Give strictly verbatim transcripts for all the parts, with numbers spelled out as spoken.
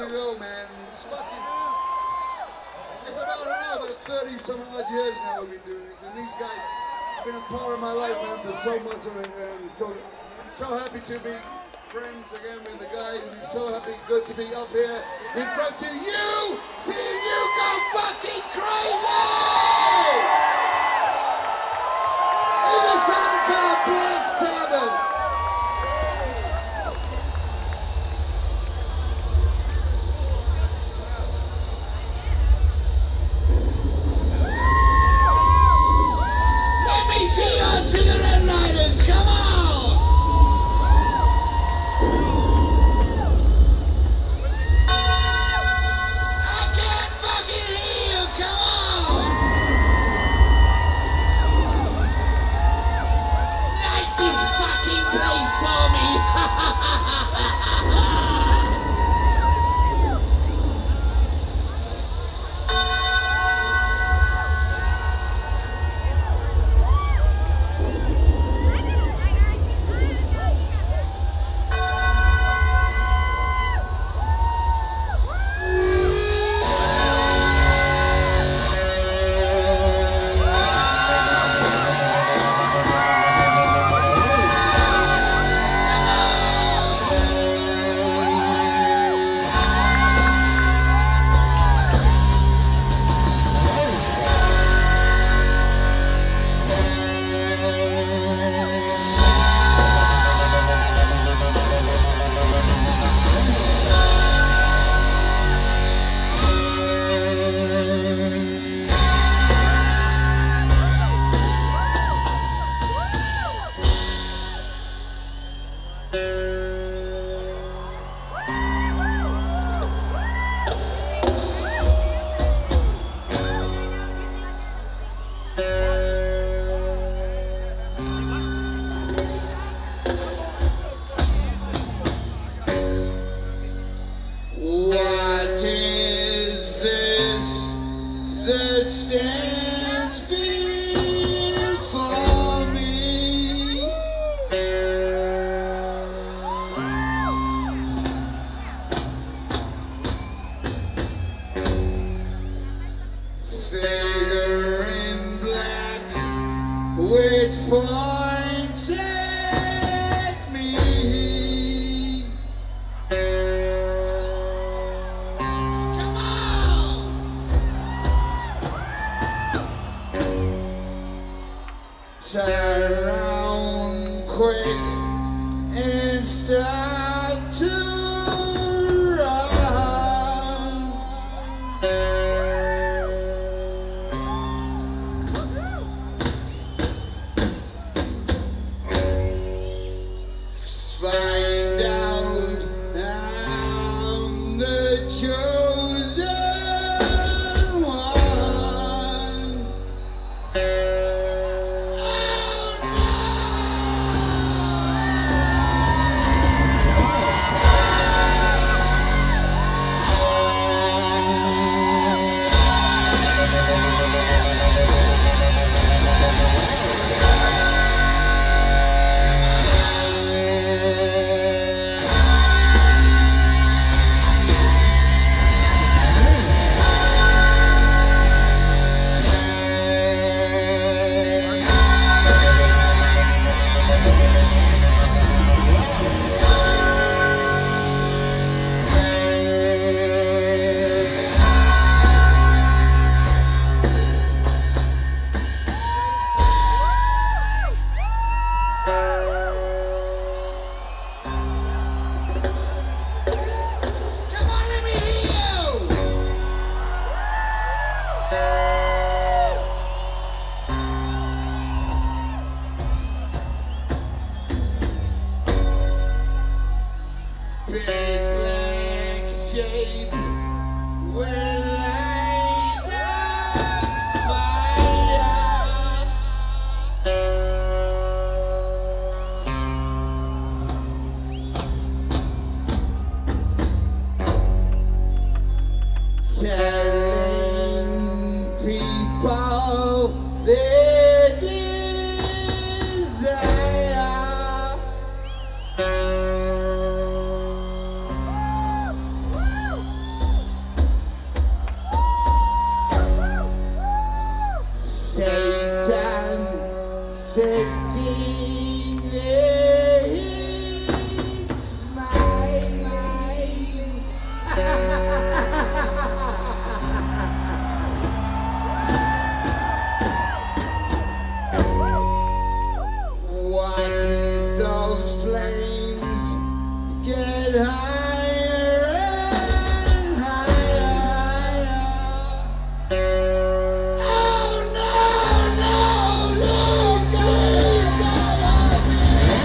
to go, man. It's fucking. It's about, I don't know, about thirty some odd years now we've been doing this, and these guys have been a part of my life, man, for so much of it, and so I'm so happy to be friends again with the guys, and I'm so happy, good to be up here in front of you, seeing you go fucking crazy! It's a song called Black Sabbath. Let me see us to the Red Lighters, come on! I can't fucking hear you, come on! Light this fucking place for me! What is this that stands before me? Figure in black, which points at me. Come on! Turn around quick and start to run. Find out I'm the chosen one. Come on, let me hear you! Big black shape with eyes of fire. Telling people their desire. Satan sitting there, he's smiling. Watches those flames get higher and higher. Oh no, no, no, please don't let me.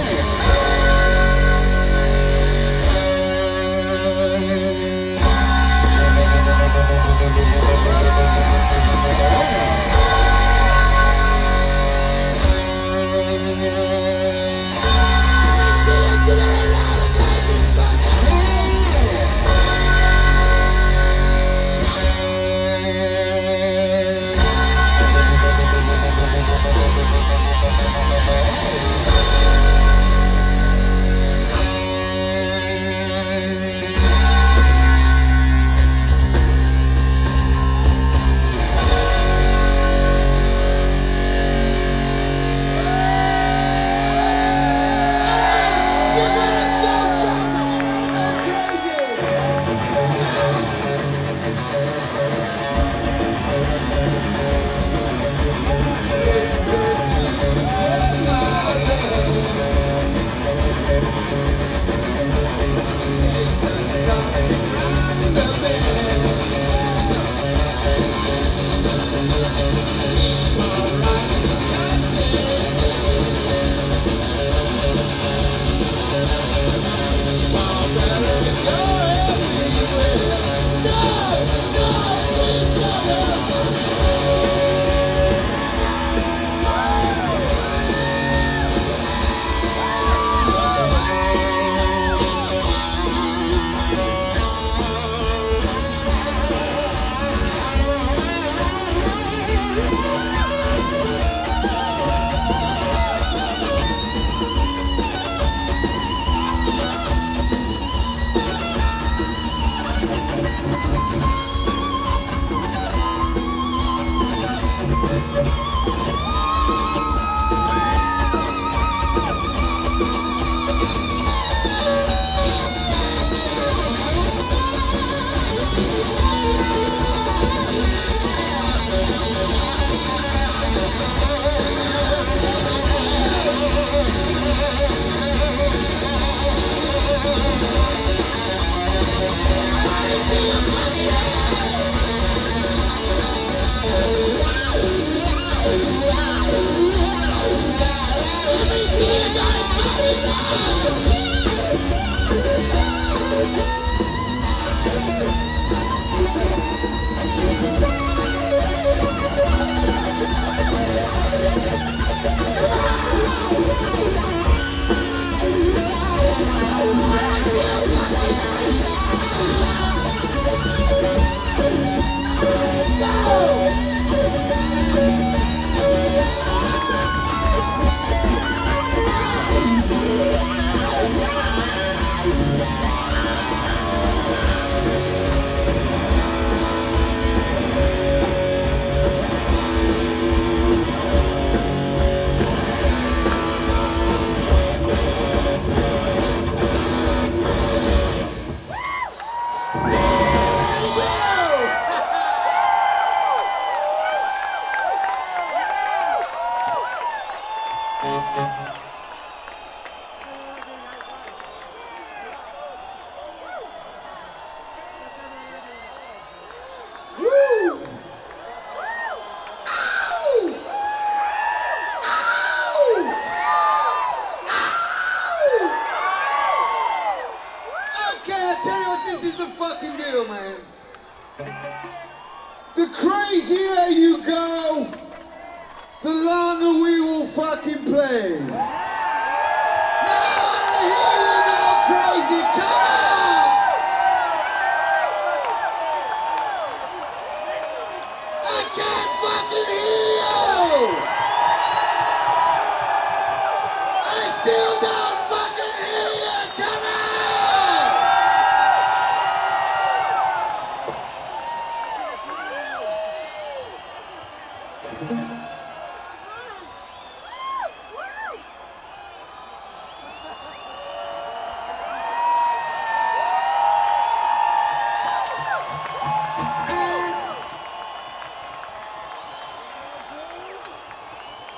The crazier you go, the longer we will fucking play.